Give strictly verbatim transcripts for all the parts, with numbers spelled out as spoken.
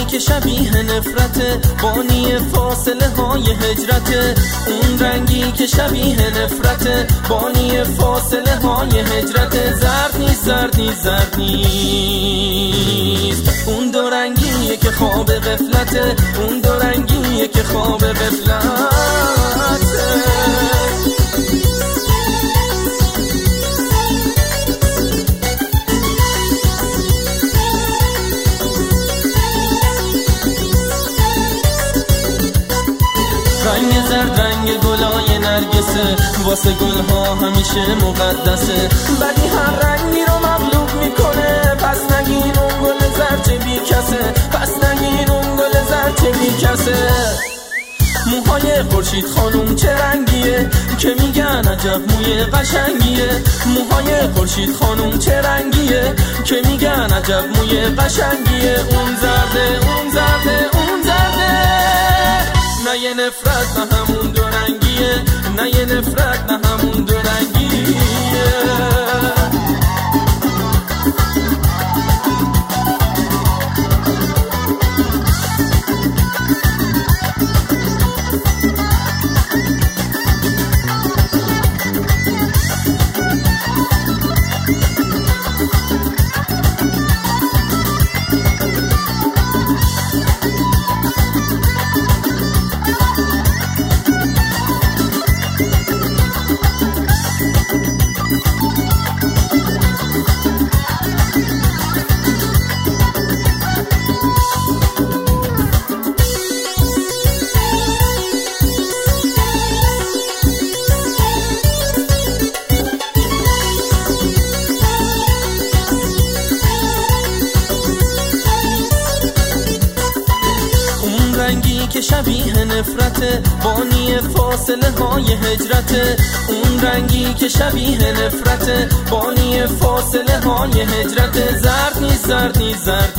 که شبیه نفرت، بانی فاصله های هجرت. اون رنگی که شبیه نفرت، بانی فاصله های هجرت. زرد نیست زرد نیست زرد نیست، اون دو رنگیه که خواب غفلته، اون دو رنگیه که خواب غفلته. رنگ زرد رنگ گلای نرگسه، واسه گلها همیشه مقدسه. ولی هر رنگی رو مغلوب میکنه، پس نگین اون گل زرد چه بی کسه، پس نگین اون گل زرد چه بی کسه. موهای خورشید خانوم چه رنگیه که میگن عجب موی قشنگیه. موهای خورشید خانوم چه رنگیه که میگن عجب موی قشنگیه. اون زرده اون زرده اون زرده، نه یه نفرت نه همون دو رنگیه، نه یه نفرت نه همون دو رنگیه. رنگی که شبیه نفرت، بانی فاصله های هجرت. اون رنگی که شبیه نفرت، بانی فاصله های هجرت. زرد نیست زرد نیست زرد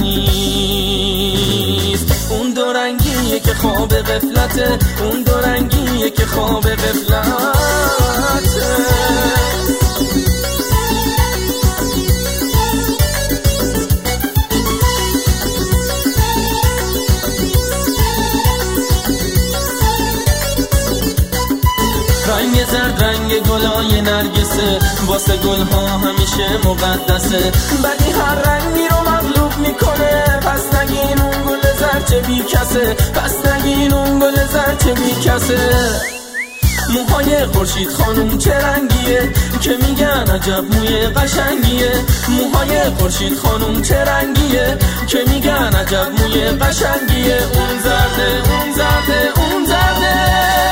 نیست، اون دو رنگیه که خواب غفلته، اون دو رنگیه که خواب غفلته. رنگ زرد رنگ گلای نرگسه، واسه گلها همیشه مقدسه. ولی هر رنگی رو مغلوب میکنه، پس نگین اون گل زرد چه بی کسه، پس نگین اون گل زرد چه بی کسه. موهای خورشید خانوم چه رنگیه که میگن عجب موی قشنگیه. موهای خورشید خانوم چه رنگیه که میگن عجب موی قشنگیه. اون زرده اون زرده اون زرده،